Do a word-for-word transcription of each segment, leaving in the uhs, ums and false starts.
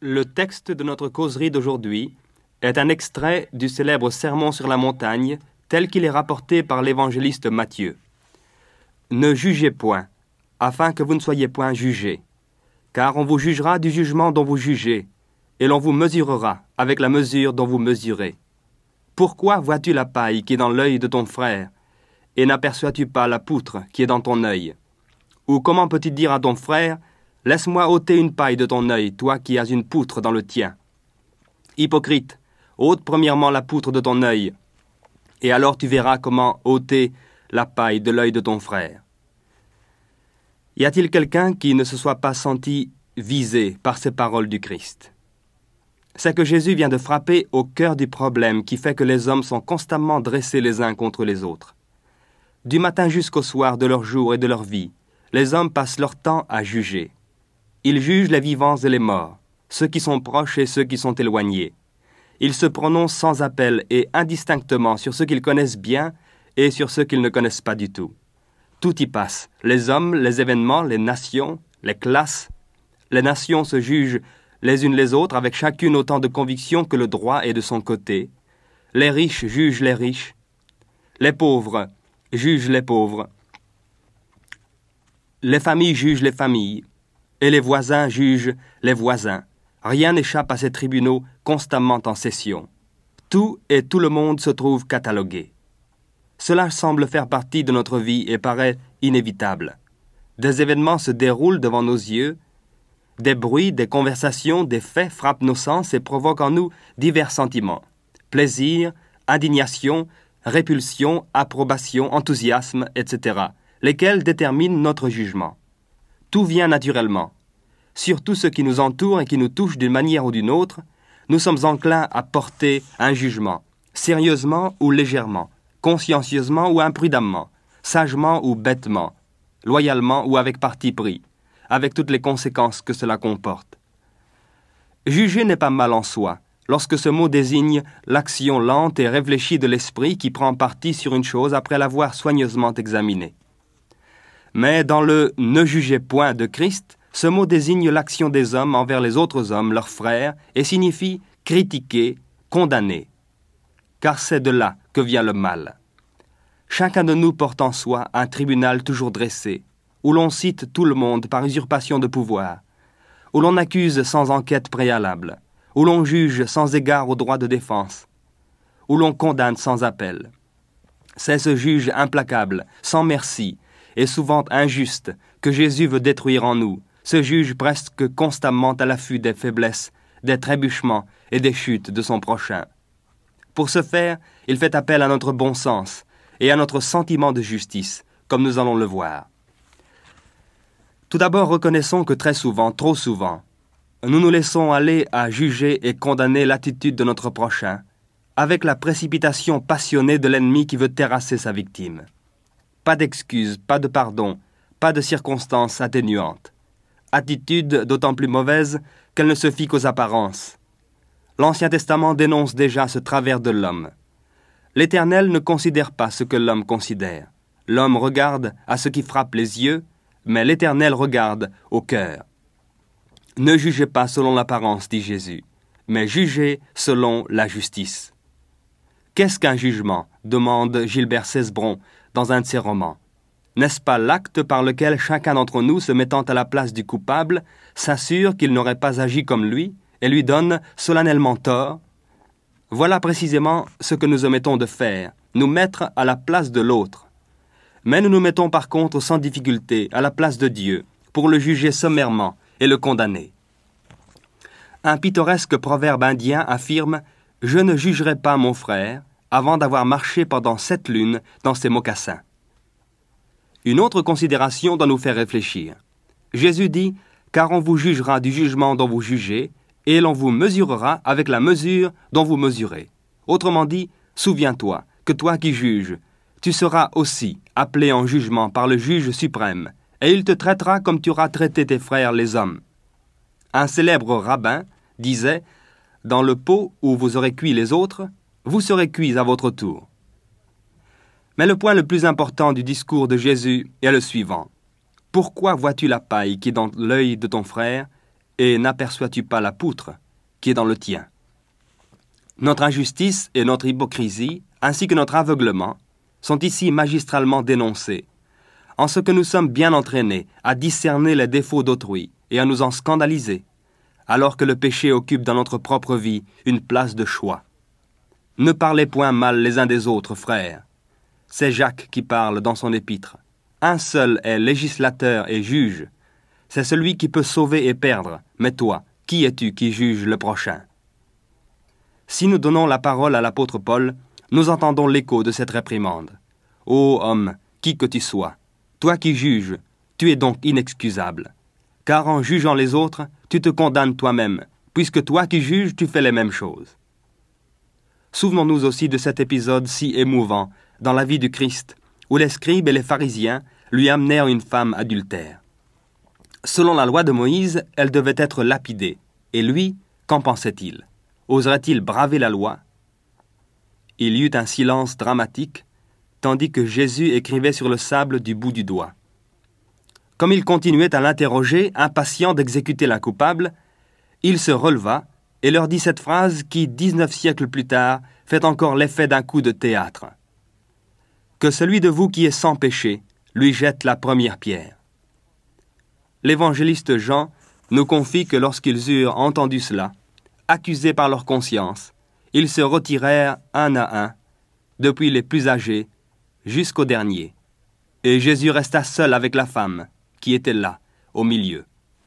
Le texte de notre causerie d'aujourd'hui est un extrait du célèbre Sermon sur la montagne tel qu'il est rapporté par l'évangéliste Matthieu. Ne jugez point, afin que vous ne soyez point jugés, car on vous jugera du jugement dont vous jugez, et l'on vous mesurera avec la mesure dont vous mesurez. Pourquoi vois-tu la paille qui est dans l'œil de ton frère, et n'aperçois-tu pas la poutre qui est dans ton œil? Ou comment peux-tu dire à ton frère, laisse-moi ôter une paille de ton œil, toi qui as une poutre dans le tien? Hypocrite, ôte premièrement la poutre de ton œil, et alors tu verras comment ôter la paille de l'œil de ton frère. Y a-t-il quelqu'un qui ne se soit pas senti visé par ces paroles du Christ? C'est que Jésus vient de frapper au cœur du problème qui fait que les hommes sont constamment dressés les uns contre les autres. Du matin jusqu'au soir de leur jour et de leur vie, les hommes passent leur temps à juger. Ils jugent les vivants et les morts, ceux qui sont proches et ceux qui sont éloignés. Ils se prononcent sans appel et indistinctement sur ceux qu'ils connaissent bien et sur ceux qu'ils ne connaissent pas du tout. Tout y passe, les hommes, les événements, les nations, les classes. Les nations se jugent les unes les autres avec chacune autant de conviction que le droit est de son côté. Les riches jugent les riches. Les pauvres jugent les pauvres. Les familles jugent les familles. Et les voisins jugent les voisins. Rien n'échappe à ces tribunaux constamment en session. Tout et tout le monde se trouve catalogué. Cela semble faire partie de notre vie et paraît inévitable. Des événements se déroulent devant nos yeux. Des bruits, des conversations, des faits frappent nos sens et provoquent en nous divers sentiments. Plaisir, indignation, répulsion, approbation, enthousiasme, et cetera, lesquels déterminent notre jugement. Tout vient naturellement. Sur tout ce qui nous entoure et qui nous touche d'une manière ou d'une autre, nous sommes enclins à porter un jugement, sérieusement ou légèrement, consciencieusement ou imprudemment, sagement ou bêtement, loyalement ou avec parti pris, avec toutes les conséquences que cela comporte. Juger n'est pas mal en soi, lorsque ce mot désigne l'action lente et réfléchie de l'esprit qui prend parti sur une chose après l'avoir soigneusement examinée. Mais dans le « ne jugez point » de Christ, ce mot désigne l'action des hommes envers les autres hommes, leurs frères, et signifie critiquer, condamner. Car c'est de là que vient le mal. Chacun de nous porte en soi un tribunal toujours dressé, où l'on cite tout le monde par usurpation de pouvoir, où l'on accuse sans enquête préalable, où l'on juge sans égard au droit de défense, où l'on condamne sans appel. C'est ce juge implacable, sans merci, et souvent injuste, que Jésus veut détruire en nous, ce juge presque constamment à l'affût des faiblesses, des trébuchements et des chutes de son prochain. Pour ce faire, il fait appel à notre bon sens et à notre sentiment de justice, comme nous allons le voir. Tout d'abord, reconnaissons que très souvent, trop souvent, nous nous laissons aller à juger et condamner l'attitude de notre prochain, avec la précipitation passionnée de l'ennemi qui veut terrasser sa victime. Pas d'excuses, pas de pardon, pas de circonstances atténuantes. Attitude d'autant plus mauvaise qu'elle ne se fie qu'aux apparences. L'Ancien Testament dénonce déjà ce travers de l'homme. L'Éternel ne considère pas ce que l'homme considère. L'homme regarde à ce qui frappe les yeux, mais l'Éternel regarde au cœur. Ne jugez pas selon l'apparence, dit Jésus, mais jugez selon la justice. Qu'est-ce qu'un jugement? Demande Gilbert Cesbron dans un de ses romans. N'est-ce pas l'acte par lequel chacun d'entre nous, se mettant à la place du coupable, s'assure qu'il n'aurait pas agi comme lui et lui donne solennellement tort? Voilà précisément ce que nous omettons de faire, nous mettre à la place de l'autre. Mais nous nous mettons par contre sans difficulté à la place de Dieu, pour le juger sommairement et le condamner. Un pittoresque proverbe indien affirme « Je ne jugerai pas mon frère avant d'avoir marché pendant sept lunes dans ses mocassins ». Une autre considération doit nous faire réfléchir. Jésus dit « Car on vous jugera du jugement dont vous jugez, et l'on vous mesurera avec la mesure dont vous mesurez. » Autrement dit, souviens-toi que toi qui juges, tu seras aussi appelé en jugement par le juge suprême, et il te traitera comme tu auras traité tes frères les hommes. Un célèbre rabbin disait « Dans le pot où vous aurez cuit les autres, vous serez cuits à votre tour. » Mais le point le plus important du discours de Jésus est le suivant. Pourquoi vois-tu la paille qui est dans l'œil de ton frère et n'aperçois-tu pas la poutre qui est dans le tien? Notre injustice et notre hypocrisie, ainsi que notre aveuglement, sont ici magistralement dénoncés, en ce que nous sommes bien entraînés à discerner les défauts d'autrui et à nous en scandaliser, alors que le péché occupe dans notre propre vie une place de choix. Ne parlez point mal les uns des autres, frères. C'est Jacques qui parle dans son épître. Un seul est législateur et juge. C'est celui qui peut sauver et perdre. Mais toi, qui es-tu qui juge le prochain? Si nous donnons la parole à l'apôtre Paul, nous entendons l'écho de cette réprimande. Ô homme, qui que tu sois, toi qui juges, tu es donc inexcusable. Car en jugeant les autres, tu te condamnes toi-même, puisque toi qui juges, tu fais les mêmes choses. Souvenons-nous aussi de cet épisode si émouvant dans la vie du Christ, où les scribes et les pharisiens lui amenèrent une femme adultère. Selon la loi de Moïse, elle devait être lapidée. Et lui, qu'en pensait-il? Oserait-il braver la loi? Il y eut un silence dramatique, tandis que Jésus écrivait sur le sable du bout du doigt. Comme il continuait à l'interroger, impatient d'exécuter la coupable, il se releva et leur dit cette phrase qui, dix-neuf siècles plus tard, fait encore l'effet d'un coup de théâtre. Que celui de vous qui est sans péché lui jette la première pierre. L'évangéliste Jean nous confie que lorsqu'ils eurent entendu cela, accusés par leur conscience, ils se retirèrent un à un, depuis les plus âgés jusqu'au dernier. Et Jésus resta seul avec la femme, qui était là, au milieu.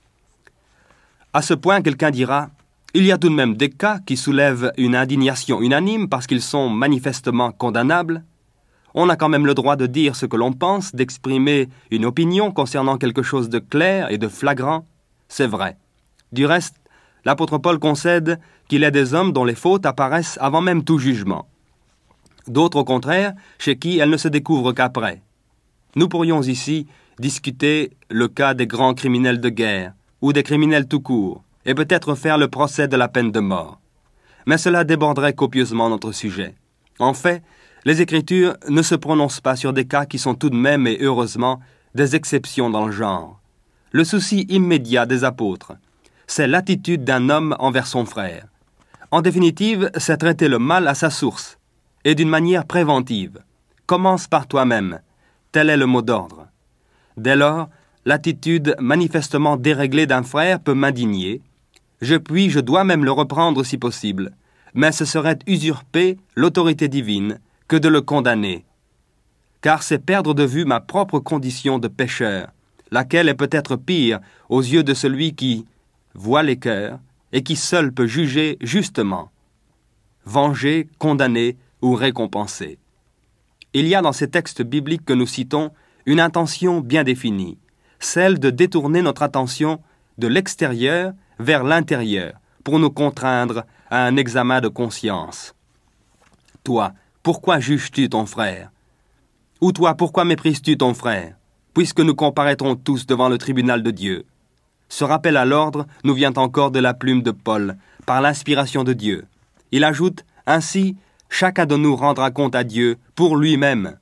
À ce point, quelqu'un dira, il y a tout de même des cas qui soulèvent une indignation unanime parce qu'ils sont manifestement condamnables. On a quand même le droit de dire ce que l'on pense, d'exprimer une opinion concernant quelque chose de clair et de flagrant. C'est vrai. Du reste, l'apôtre Paul concède qu'il est des hommes dont les fautes apparaissent avant même tout jugement. D'autres, au contraire, chez qui elles ne se découvrent qu'après. Nous pourrions ici discuter le cas des grands criminels de guerre, ou des criminels tout court, et peut-être faire le procès de la peine de mort. Mais cela déborderait copieusement notre sujet. En fait, les Écritures ne se prononcent pas sur des cas qui sont tout de même, et heureusement, des exceptions dans le genre. Le souci immédiat des apôtres, c'est l'attitude d'un homme envers son frère. En définitive, c'est traiter le mal à sa source, et d'une manière préventive. Commence par toi-même. Tel est le mot d'ordre. Dès lors, l'attitude manifestement déréglée d'un frère peut m'indigner. Je puis, je dois même le reprendre si possible, mais ce serait usurper l'autorité divine que de le condamner. Car c'est perdre de vue ma propre condition de pécheur, laquelle est peut-être pire aux yeux de celui qui voit les cœurs et qui seul peut juger justement, venger, condamner ou récompenser. Il y a dans ces textes bibliques que nous citons une intention bien définie, celle de détourner notre attention de l'extérieur vers l'intérieur pour nous contraindre à un examen de conscience. Toi, pourquoi juges-tu ton frère? Ou toi, pourquoi méprises-tu ton frère? Puisque nous comparaîtrons tous devant le tribunal de Dieu. Ce rappel à l'ordre nous vient encore de la plume de Paul, par l'inspiration de Dieu. Il ajoute, ainsi, chacun de nous rendra compte à Dieu pour lui-même.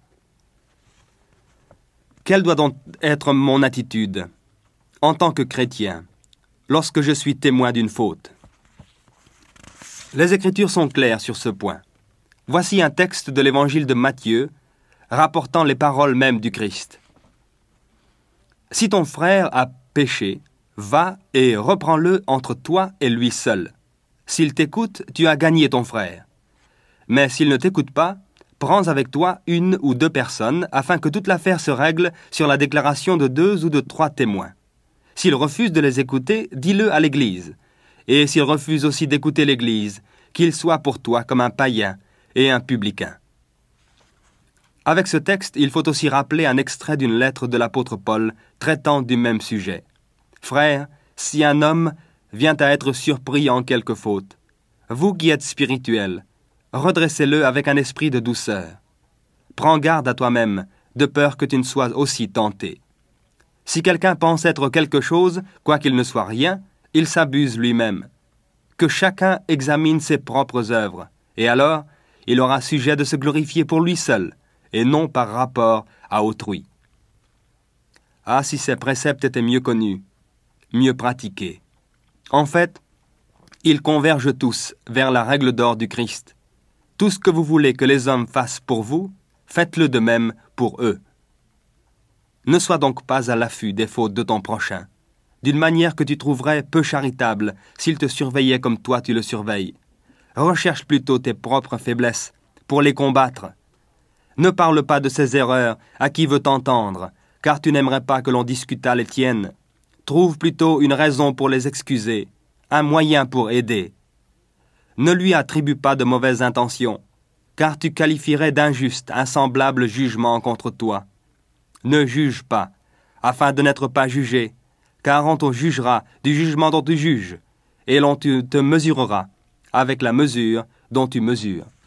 Quelle doit donc être mon attitude en tant que chrétien, lorsque je suis témoin d'une faute? Les Écritures sont claires sur ce point. Voici un texte de l'Évangile de Matthieu, rapportant les paroles mêmes du Christ. « Si ton frère a péché, va et reprends-le entre toi et lui seul. S'il t'écoute, tu as gagné ton frère. Mais s'il ne t'écoute pas, prends avec toi une ou deux personnes, afin que toute l'affaire se règle sur la déclaration de deux ou de trois témoins. S'il refuse de les écouter, dis-le à l'Église. Et s'il refuse aussi d'écouter l'Église, qu'il soit pour toi comme un païen et un publicain. » Avec ce texte, il faut aussi rappeler un extrait d'une lettre de l'apôtre Paul traitant du même sujet. « Frères, si un homme vient à être surpris en quelque faute, vous qui êtes spirituels, redressez-le avec un esprit de douceur. Prends garde à toi-même, de peur que tu ne sois aussi tenté. Si quelqu'un pense être quelque chose, quoiqu'il ne soit rien, il s'abuse lui-même. Que chacun examine ses propres œuvres, et alors il aura sujet de se glorifier pour lui seul, et non par rapport à autrui. » Ah, si ces préceptes étaient mieux connus, mieux pratiqués. En fait, ils convergent tous vers la règle d'or du Christ. Tout ce que vous voulez que les hommes fassent pour vous, faites-le de même pour eux. Ne sois donc pas à l'affût des fautes de ton prochain, d'une manière que tu trouverais peu charitable s'il te surveillait comme toi tu le surveilles. Recherche plutôt tes propres faiblesses pour les combattre. Ne parle pas de ses erreurs à qui veut t'entendre, car tu n'aimerais pas que l'on discutât les tiennes. Trouve plutôt une raison pour les excuser, un moyen pour aider. Ne lui attribue pas de mauvaises intentions, car tu qualifierais d'injuste un semblable jugement contre toi. Ne juge pas, afin de n'être pas jugé, car on te jugera du jugement dont tu juges, et l'on te mesurera avec la mesure dont tu mesures.